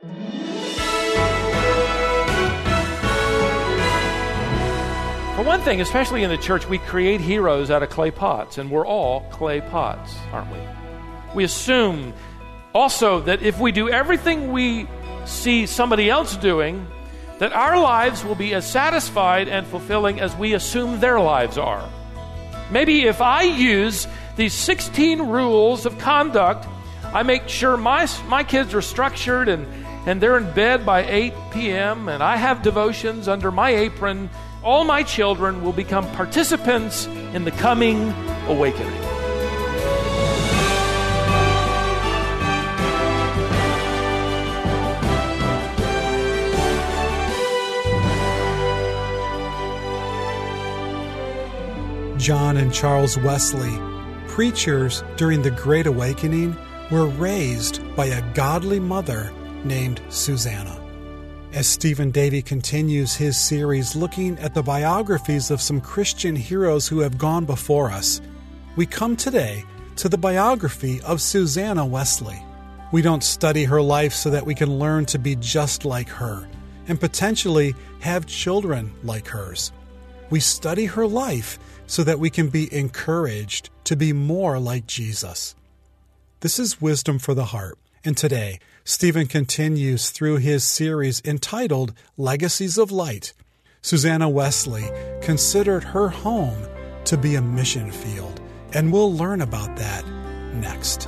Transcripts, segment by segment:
For one thing, especially in the church, we create heroes out of clay pots, and we're all clay pots, aren't we? We assume also that if we do everything we see somebody else doing, that our lives will be as satisfied and fulfilling as we assume their lives are. Maybe if I use these 16 rules of conduct, I make sure my kids are structured and they're in bed by 8 p.m. and I have devotions under my apron, all my children will become participants in the coming awakening. John and Charles Wesley, preachers during the Great Awakening, were raised by a godly mother named Susanna. As Stephen Davey continues his series looking at the biographies of some Christian heroes who have gone before us, we come today to the biography of Susanna Wesley. We don't study her life so that we can learn to be just like her and potentially have children like hers. We study her life so that we can be encouraged to be more like Jesus. This is Wisdom for the Heart, and today, Stephen continues through his series entitled Legacies of Light. Susanna Wesley considered her home to be a mission field, and we'll learn about that next.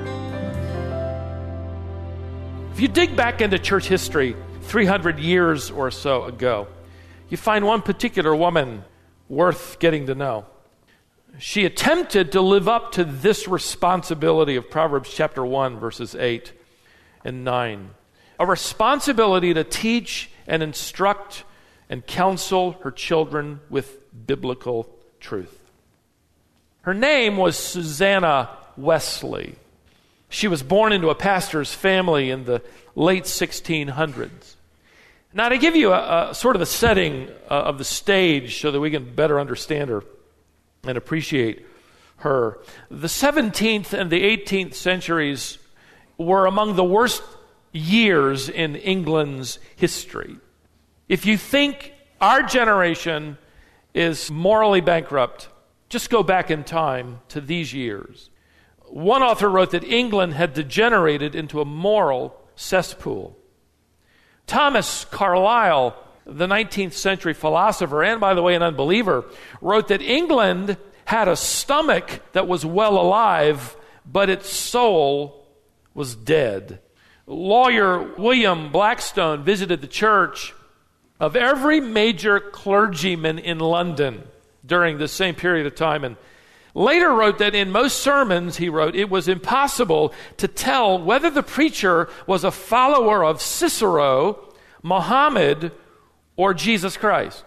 If you dig back into church history 300 years or so ago, you find one particular woman worth getting to know. She attempted to live up to this responsibility of Proverbs chapter 1, verses 8 and 9. A responsibility to teach and instruct and counsel her children with biblical truth. Her name was Susanna Wesley. She was born into a pastor's family in the late 1600s. Now, to give you a sort of a setting of the stage so that we can better understand her and appreciate her, the 17th and the 18th centuries were among the worst years in England's history. If you think our generation is morally bankrupt, just go back in time to these years. One author wrote that England had degenerated into a moral cesspool. Thomas Carlyle, the 19th century philosopher, and by the way, an unbeliever, wrote that England had a stomach that was well alive, but its soul was dead. Lawyer William Blackstone visited the church of every major clergyman in London during the same period of time, and later wrote that in most sermons, he wrote, it was impossible to tell whether the preacher was a follower of Cicero, Muhammad, or Jesus Christ.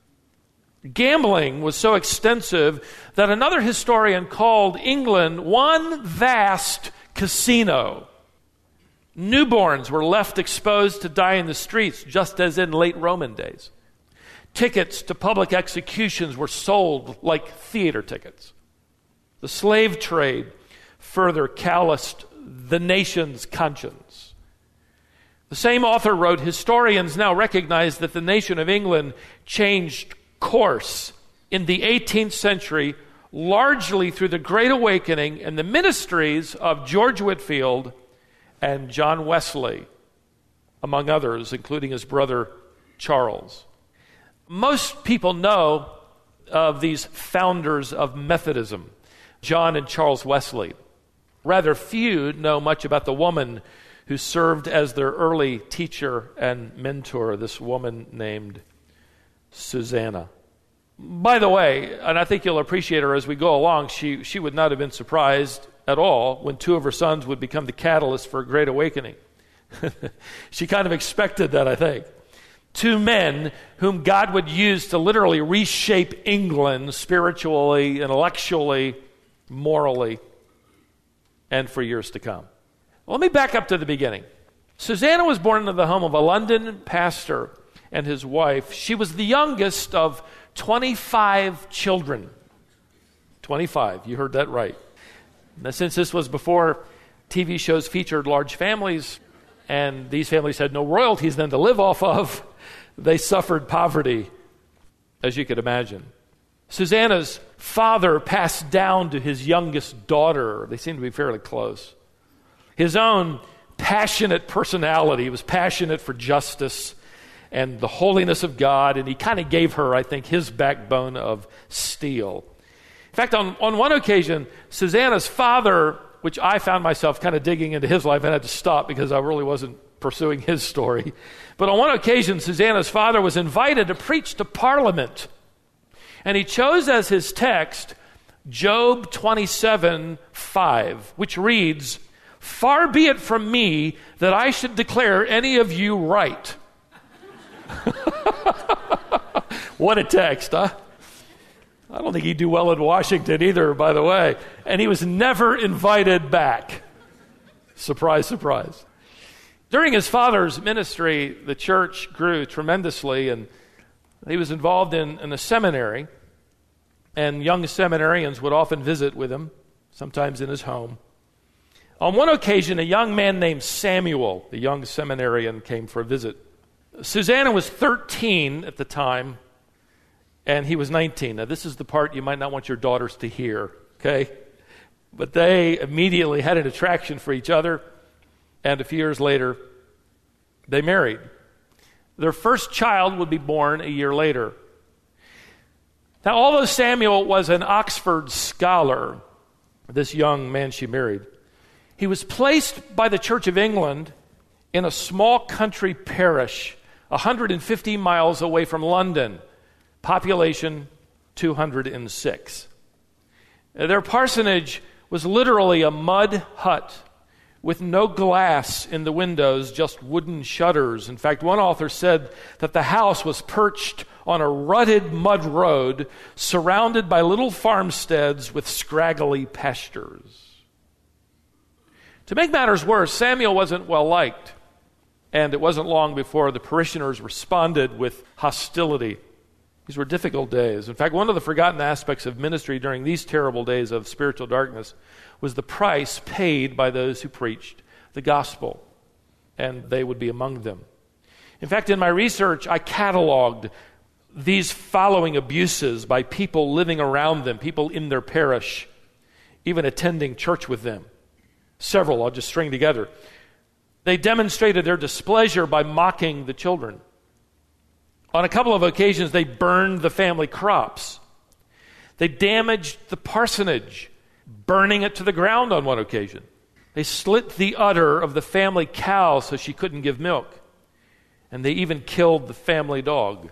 Gambling was so extensive that another historian called England one vast casino. Newborns were left exposed to die in the streets, just as in late Roman days. Tickets to public executions were sold like theater tickets. The slave trade further calloused the nation's conscience. The same author wrote, historians now recognize that the nation of England changed course in the 18th century largely through the Great Awakening and the ministries of George Whitefield and John Wesley, among others, including his brother Charles. Most people know of these founders of Methodism, John and Charles Wesley. Rather few know much about the woman who served as their early teacher and mentor, this woman named Susanna. By the way, and I think you'll appreciate her as we go along, she would not have been surprised at all when two of her sons would become the catalyst for a great awakening. She kind of expected that, I think. Two men whom God would use to literally reshape England spiritually, intellectually, morally, and for years to come. Well, let me back up to the beginning. Susanna was born into the home of a London pastor and his wife. She was the youngest of 25 children. 25, you heard that right. Now, since this was before TV shows featured large families, and these families had no royalties then to live off of. They suffered poverty, as you could imagine. Susanna's father passed down to his youngest daughter. They seemed to be fairly close. His own passionate personality. He was passionate for justice and the holiness of God, and he kind of gave her, I think, his backbone of steel. In fact, on one occasion, Susanna's father, which I found myself kind of digging into his life and had to stop because I really wasn't pursuing his story. But on one occasion, Susanna's father was invited to preach to Parliament. And he chose as his text Job 27:5, which reads, "Far be it from me that I should declare any of you right." What a text, huh? I don't think he'd do well in Washington either, by the way. And he was never invited back. Surprise, surprise. During his father's ministry, the church grew tremendously, and he was involved in a seminary, and young seminarians would often visit with him, sometimes in his home. On one occasion, a young man named Samuel, the young seminarian, came for a visit. Susanna was 13 at the time, and he was 19. Now, this is the part you might not want your daughters to hear, okay? But they immediately had an attraction for each other, and a few years later, they married. Their first child would be born a year later. Now, although Samuel was an Oxford scholar, this young man she married, he was placed by the Church of England in a small country parish 150 miles away from London, population 206. Their parsonage was literally a mud hut with no glass in the windows, just wooden shutters. In fact, one author said that the house was perched on a rutted mud road surrounded by little farmsteads with scraggly pastures. To make matters worse, Samuel wasn't well liked, and it wasn't long before the parishioners responded with hostility. These were difficult days. In fact, one of the forgotten aspects of ministry during these terrible days of spiritual darkness was the price paid by those who preached the gospel, and they would be among them. In fact, in my research, I cataloged these following abuses by people living around them, people in their parish, even attending church with them. Several I'll just string together. They demonstrated their displeasure by mocking the children. On a couple of occasions, they burned the family crops. They damaged the parsonage, burning it to the ground on one occasion. They slit the udder of the family cow so she couldn't give milk. And they even killed the family dog.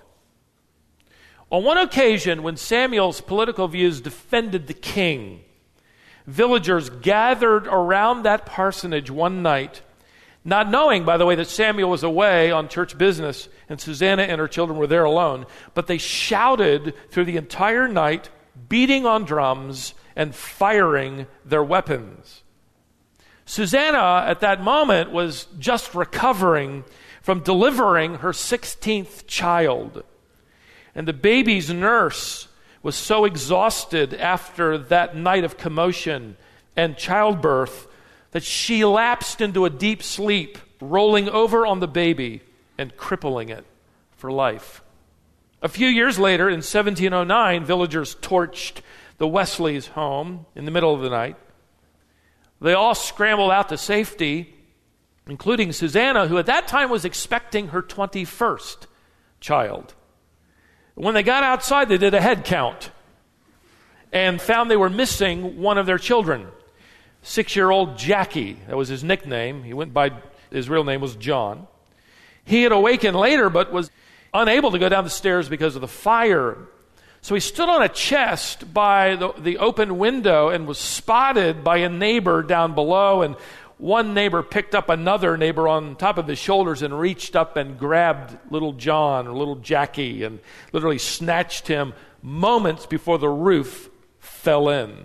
On one occasion, when Samuel's political views defended the king, villagers gathered around that parsonage one night, not knowing, by the way, that Samuel was away on church business and Susanna and her children were there alone, but they shouted through the entire night, beating on drums and firing their weapons. Susanna, at that moment, was just recovering from delivering her 16th child. And the baby's nurse was so exhausted after that night of commotion and childbirth that she lapsed into a deep sleep, rolling over on the baby and crippling it for life. A few years later, in 1709, villagers torched the Wesleys' home in the middle of the night. They all scrambled out to safety, including Susanna, who at that time was expecting her 21st child. When they got outside, they did a head count and found they were missing one of their children, 6-year-old Jackie. That was his nickname. His real name was John. He had awakened later, but was unable to go down the stairs because of the fire. So he stood on a chest by the open window and was spotted by a neighbor down below, and one neighbor picked up another neighbor on top of his shoulders and reached up and grabbed little John or little Jackie and literally snatched him moments before the roof fell in.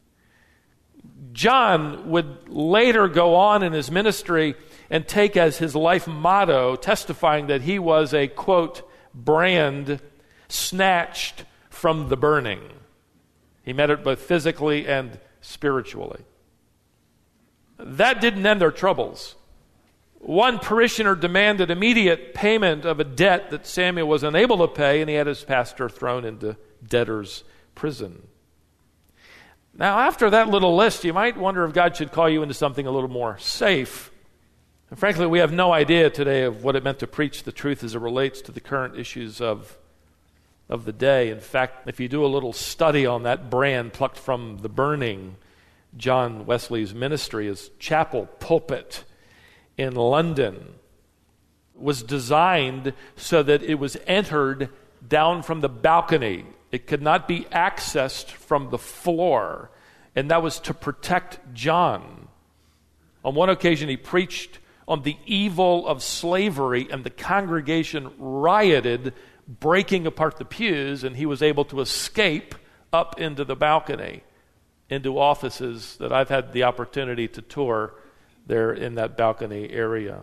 John would later go on in his ministry and take as his life motto, testifying that he was a, quote, brand snatched from the burning. He met it both physically and spiritually. That didn't end their troubles. One parishioner demanded immediate payment of a debt that Samuel was unable to pay, and he had his pastor thrown into debtor's prison. Now, after that little list, you might wonder if God should call you into something a little more safe. And frankly, we have no idea today of what it meant to preach the truth as it relates to the current issues of the day. In fact, if you do a little study on that brand plucked from the burning, John Wesley's ministry, his chapel pulpit in London was designed so that it was entered down from the balcony. It could not be accessed from the floor, and that was to protect John. On one occasion, he preached on the evil of slavery, and the congregation rioted, breaking apart the pews, and he was able to escape up into the balcony, into offices that I've had the opportunity to tour there in that balcony area.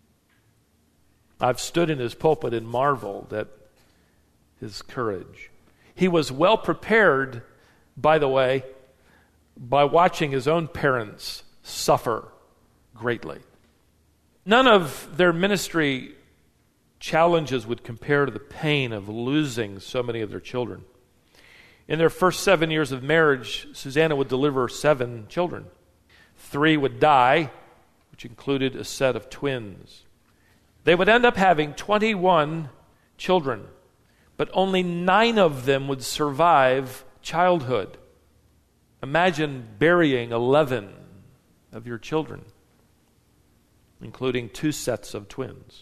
I've stood in his pulpit and marveled at his courage. He was well prepared, by the way, by watching his own parents suffer greatly. None of their ministry challenges would compare to the pain of losing so many of their children. In their first 7 years of marriage, Susanna would deliver 7 children. 3 would die, which included a set of twins. They would end up having 21 children, but only 9 of them would survive childhood. Imagine burying 11 of your children, including 2 sets of twins.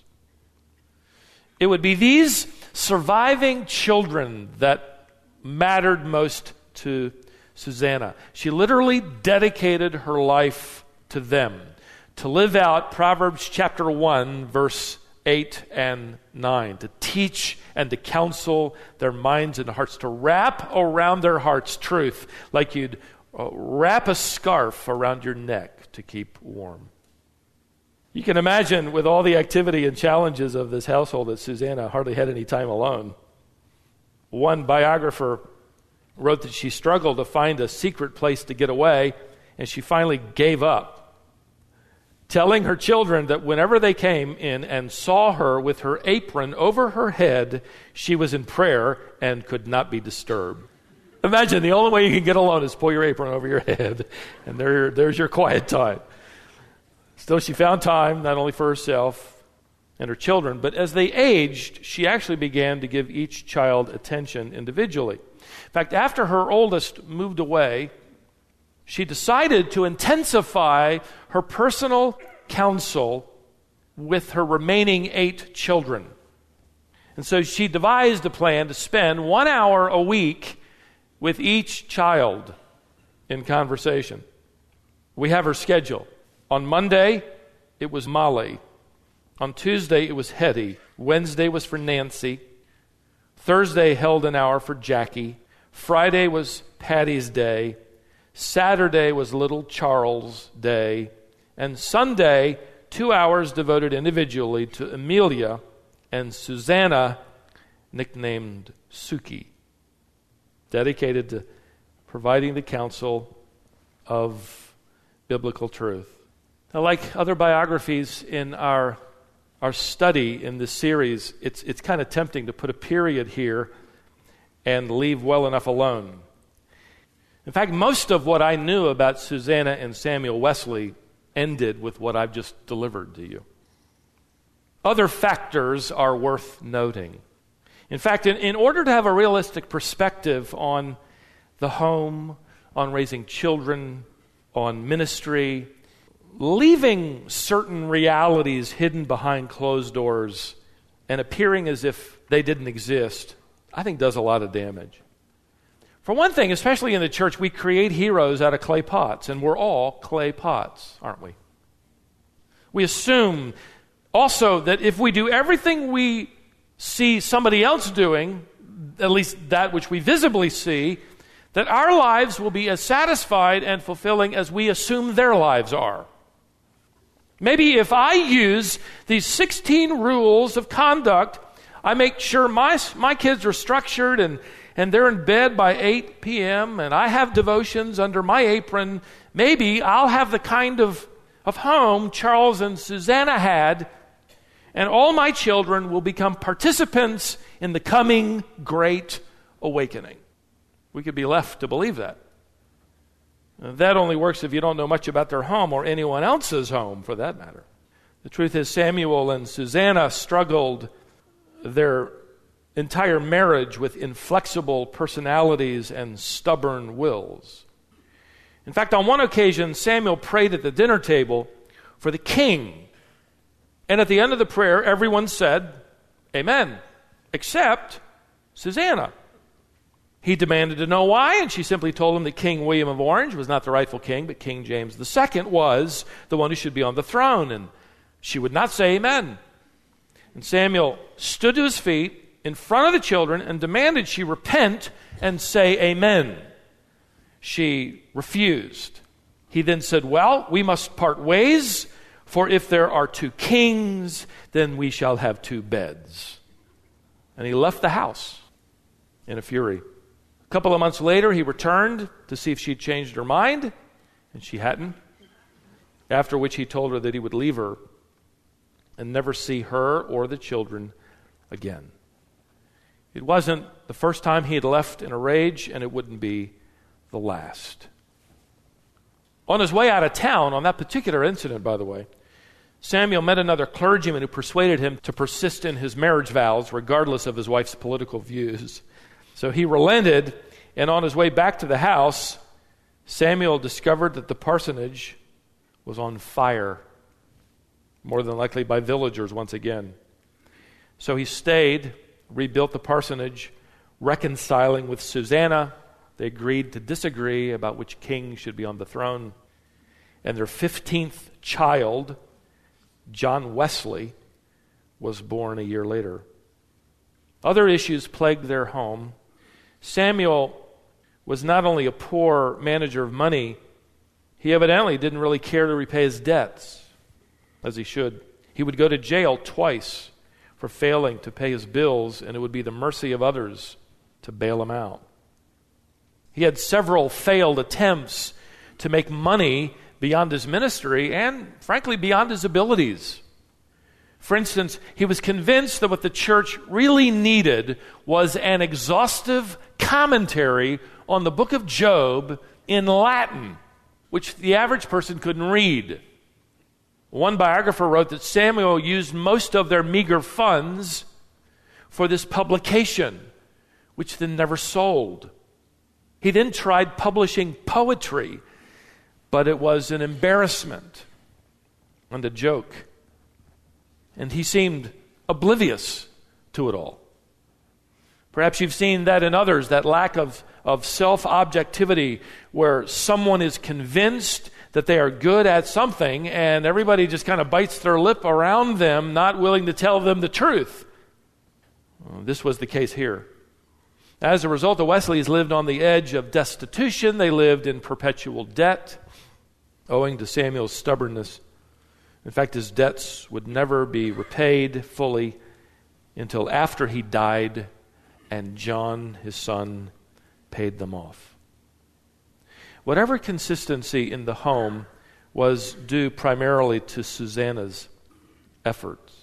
It would be these surviving children that mattered most to Susanna. She literally dedicated her life to them, to live out Proverbs chapter 1, verse 8 and 9, to teach and to counsel their minds and hearts, to wrap around their hearts truth like you'd wrap a scarf around your neck to keep warm. You can imagine with all the activity and challenges of this household that Susanna hardly had any time alone. One biographer wrote that she struggled to find a secret place to get away, and she finally gave up, telling her children that whenever they came in and saw her with her apron over her head, she was in prayer and could not be disturbed. Imagine the only way you can get alone is pull your apron over your head, and there's your quiet time. Still, she found time not only for herself and her children, but as they aged, she actually began to give each child attention individually. In fact, after her oldest moved away, she decided to intensify her personal counsel with her remaining 8 children. And so she devised a plan to spend 1 hour a week with each child in conversation. We have her schedule. On Monday, it was Molly. On Tuesday, it was Hetty. Wednesday was for Nancy. Thursday held an hour for Jackie. Friday was Patty's Day. Saturday was little Charles' Day. And Sunday, 2 hours devoted individually to Amelia and Susanna, nicknamed Suki, dedicated to providing the counsel of biblical truth. Now, like other biographies in our study in this series, it's kind of tempting to put a period here and leave well enough alone. In fact, most of what I knew about Susanna and Samuel Wesley ended with what I've just delivered to you. Other factors are worth noting. In fact, in order to have a realistic perspective on the home, on raising children, on ministry, leaving certain realities hidden behind closed doors and appearing as if they didn't exist, I think does a lot of damage. For one thing, especially in the church, we create heroes out of clay pots, and we're all clay pots, aren't we? We assume also that if we do everything we see somebody else doing, at least that which we visibly see, that our lives will be as satisfied and fulfilling as we assume their lives are. Maybe if I use these 16 rules of conduct, I make sure my kids are structured and they're in bed by 8 p.m. and I have devotions under my apron, maybe I'll have the kind of of home Charles and Susanna had, and all my children will become participants in the coming great awakening. We could be left to believe that. That only works if you don't know much about their home or anyone else's home, for that matter. The truth is, Samuel and Susanna struggled their entire marriage with inflexible personalities and stubborn wills. In fact, on one occasion, Samuel prayed at the dinner table for the king. And at the end of the prayer, everyone said, "Amen," except Susanna. He demanded to know why, and she simply told him that King William of Orange was not the rightful king, but King James II was the one who should be on the throne. And she would not say amen. And Samuel stood to his feet in front of the children and demanded she repent and say amen. She refused. He then said, "Well, we must part ways, for if there are two kings, then we shall have two beds." And he left the house in a fury. A couple of months later, he returned to see if she'd changed her mind, and she hadn't. After which he told her that he would leave her and never see her or the children again. It wasn't the first time he had left in a rage, and it wouldn't be the last. On his way out of town, on that particular incident, by the way, Samuel met another clergyman who persuaded him to persist in his marriage vows, regardless of his wife's political views. So he relented, and on his way back to the house, Samuel discovered that the parsonage was on fire, more than likely by villagers once again. So he stayed, rebuilt the parsonage, reconciling with Susanna. They agreed to disagree about which king should be on the throne. And their 15th child, John Wesley, was born a year later. Other issues plagued their home. Samuel was not only a poor manager of money, he evidently didn't really care to repay his debts, as he should. He would go to jail twice for failing to pay his bills, and it would be the mercy of others to bail him out. He had several failed attempts to make money beyond his ministry and, frankly, beyond his abilities. For instance, he was convinced that what the church really needed was an exhaustive commentary on the book of Job in Latin, which the average person couldn't read. One biographer wrote that Samuel used most of their meager funds for this publication, which then never sold. He then tried publishing poetry, but it was an embarrassment and a joke. And he seemed oblivious to it all. Perhaps you've seen that in others, that lack of self-objectivity, where someone is convinced that they are good at something and everybody just kind of bites their lip around them, not willing to tell them the truth. This was the case here. As a result, the Wesleys lived on the edge of destitution. They lived in perpetual debt, owing to Samuel's stubbornness. In fact, his debts would never be repaid fully until after he died and John, his son, paid them off. Whatever consistency in the home was due primarily to Susanna's efforts.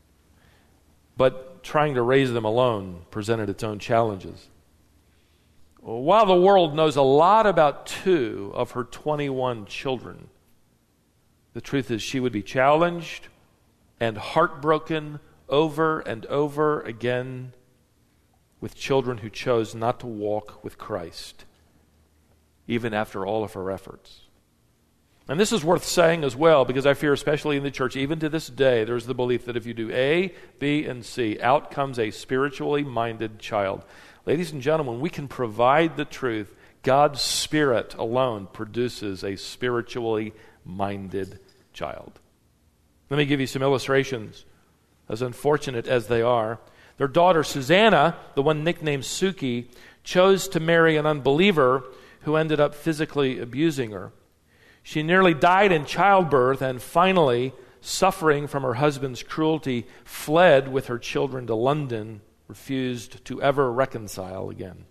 But trying to raise them alone presented its own challenges. While the world knows a lot about 2 of her 21 children, the truth is she would be challenged and heartbroken over and over again with children who chose not to walk with Christ, even after all of her efforts. And this is worth saying as well, because I fear, especially in the church, even to this day, there's the belief that if you do A, B, and C, out comes a spiritually minded child. Ladies and gentlemen, we can provide the truth. God's Spirit alone produces a spiritually minded child. Let me give you some illustrations, as unfortunate as they are. Their daughter, Susanna, the one nicknamed Suki, chose to marry an unbeliever who ended up physically abusing her. She nearly died in childbirth and finally, suffering from her husband's cruelty, fled with her children to London, refused to ever reconcile again.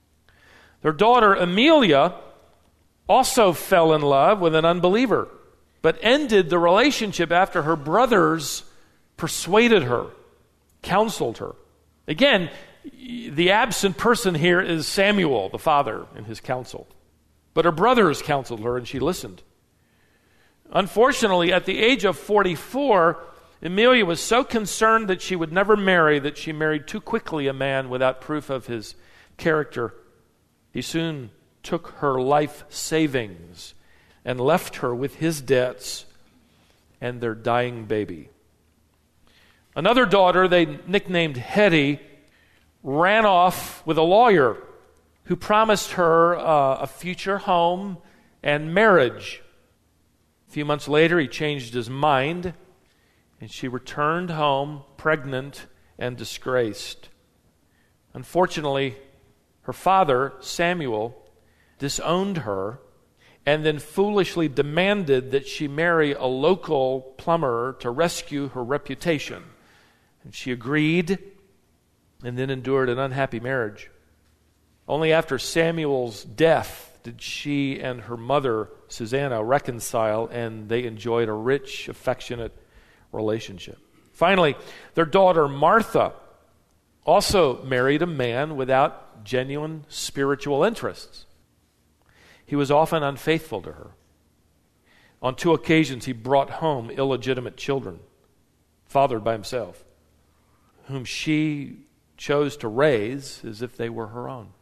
Their daughter, Amelia, also fell in love with an unbeliever. but ended the relationship after her brothers persuaded her, counseled her. Again, the absent person here is Samuel, the father, in his counsel. But her brothers counseled her, and she listened. Unfortunately, at the age of 44, Emilia was so concerned that she would never marry that she married too quickly a man without proof of his character. He soon took her life savings and left her with his debts and their dying baby. Another daughter, they nicknamed Hetty, ran off with a lawyer who promised her a future home and marriage. A few months later, he changed his mind, and she returned home pregnant and disgraced. Unfortunately, her father, Samuel, disowned her and then foolishly demanded that she marry a local plumber to rescue her reputation. And she agreed and then endured an unhappy marriage. Only after Samuel's death did she and her mother, Susanna, reconcile, and they enjoyed a rich, affectionate relationship. Finally, their daughter Martha also married a man without genuine spiritual interests. He was often unfaithful to her. On 2 occasions, he brought home illegitimate children, fathered by himself, whom she chose to raise as if they were her own.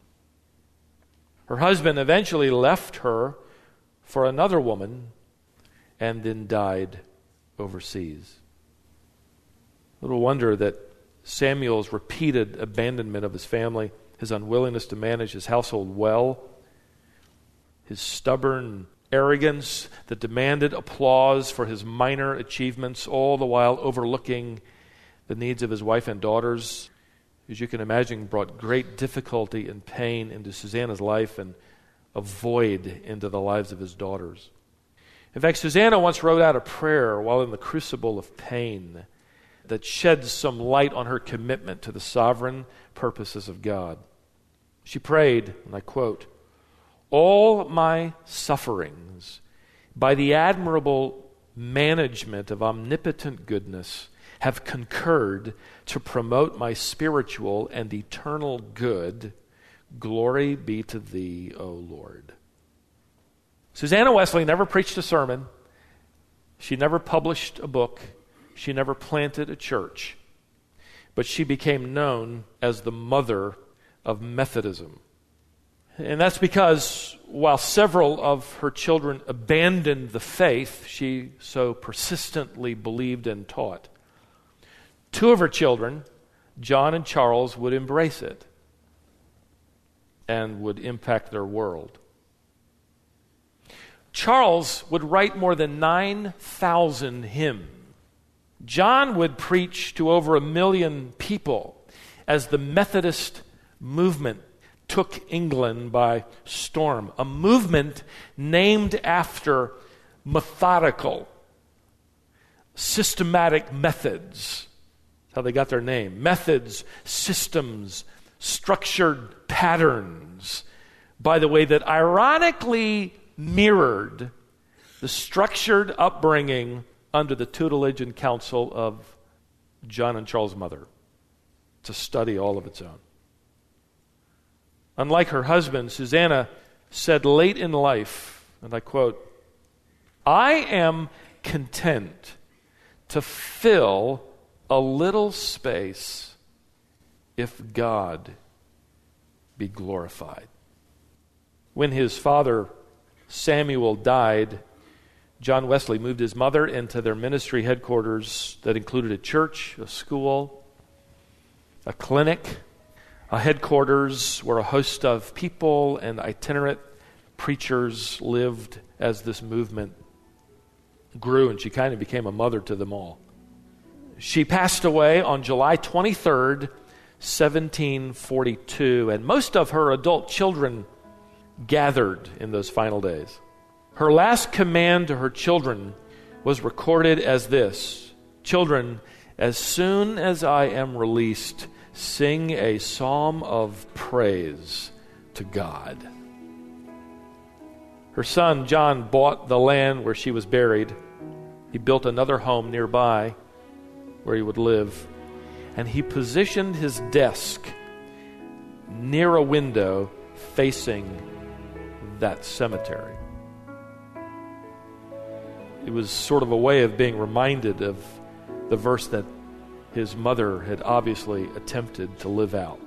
Her husband eventually left her for another woman and then died overseas. Little wonder that Samuel's repeated abandonment of his family, his unwillingness to manage his household well, his stubborn arrogance that demanded applause for his minor achievements, all the while overlooking the needs of his wife and daughters, as you can imagine, brought great difficulty and pain into Susanna's life and a void into the lives of his daughters. In fact, Susanna once wrote out a prayer while in the crucible of pain that sheds some light on her commitment to the sovereign purposes of God. She prayed, and I quote, "All my sufferings, by the admirable management of omnipotent goodness, have concurred to promote my spiritual and eternal good. Glory be to thee, O Lord." Susanna Wesley never preached a sermon. She never published a book. She never planted a church. But she became known as the mother of Methodism. And that's because while several of her children abandoned the faith she so persistently believed and taught, 2 of her children, John and Charles, would embrace it and would impact their world. Charles would write more than 9,000 hymns. John would preach to over 1 million people as the Methodist movement took England by storm. A movement named after methodical, systematic methods. That's how they got their name. Methods, systems, structured patterns. By the way, that ironically mirrored the structured upbringing under the tutelage and counsel of John and Charles' mother. It's a study all of its own. Unlike her husband, Susanna said late in life, and I quote, "I am content to fill a little space if God be glorified." When his father Samuel died, John Wesley moved his mother into their ministry headquarters that included a church, a school, a clinic, a headquarters where a host of people and itinerant preachers lived as this movement grew, and she kind of became a mother to them all. She passed away on July 23rd, 1742, and most of her adult children gathered in those final days. Her last command to her children was recorded as this: "Children, as soon as I am released, sing a psalm of praise to God." Her son John bought the land where she was buried, He built another home nearby where he would live, and he positioned his desk near a window facing that cemetery. It was sort of a way of being reminded of the verse that his mother had obviously attempted to live out.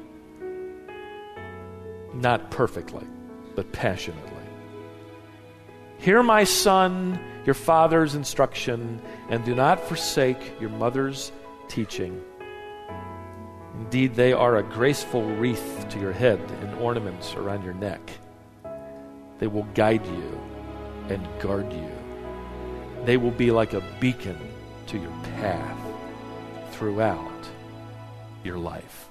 Not perfectly, but passionately. Hear, my son, your father's instruction, and do not forsake your mother's teaching. Indeed, they are a graceful wreath to your head and ornaments around your neck. They will guide you and guard you. They will be like a beacon to your path throughout your life.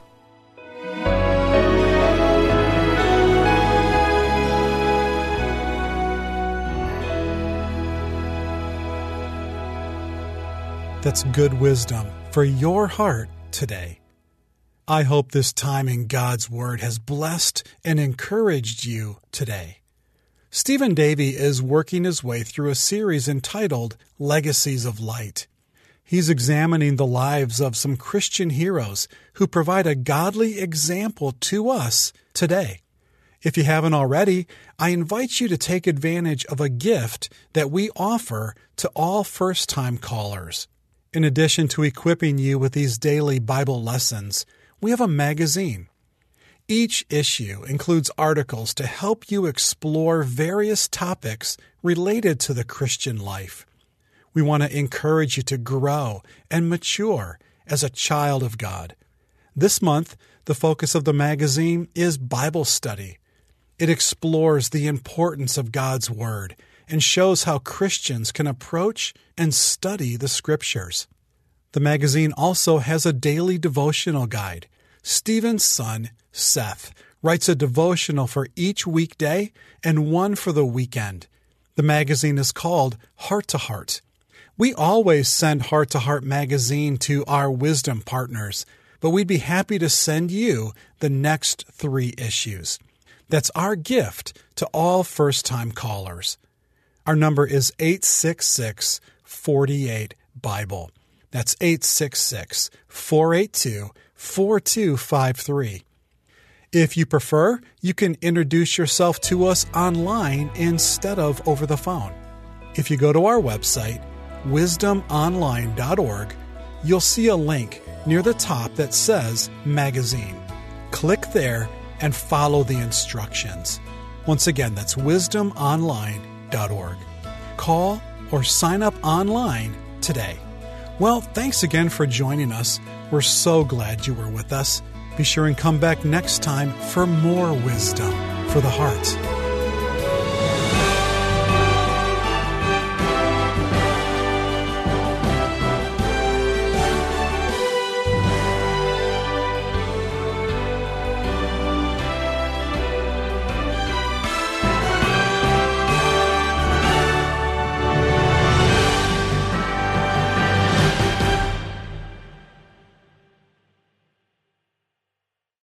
That's good wisdom for your heart today. I hope this time in God's Word has blessed and encouraged you today. Stephen Davey is working his way through a series entitled Legacies of Light. He's examining the lives of some Christian heroes who provide a godly example to us today. If you haven't already, I invite you to take advantage of a gift that we offer to all first-time callers. In addition to equipping you with these daily Bible lessons, we have a magazine. Each issue includes articles to help you explore various topics related to the Christian life. We want to encourage you to grow and mature as a child of God. This month, the focus of the magazine is Bible study. It explores the importance of God's Word and shows how Christians can approach and study the Scriptures. The magazine also has a daily devotional guide. Stephen's son, Seth, writes a devotional for each weekday and one for the weekend. The magazine is called Heart to Heart. We always send Heart to Heart magazine to our wisdom partners, but we'd be happy to send you the next 3 issues. That's our gift to all first-time callers. Our number is 866-48-BIBLE. That's 866-482-4253. If you prefer, you can introduce yourself to us online instead of over the phone. If you go to our website, wisdomonline.org, you'll see a link near the top that says Magazine. Click there and follow the instructions. Once again, that's wisdomonline.org. Call or sign up online today. Well, thanks again for joining us. We're so glad you were with us. Be sure and come back next time for more wisdom for the heart.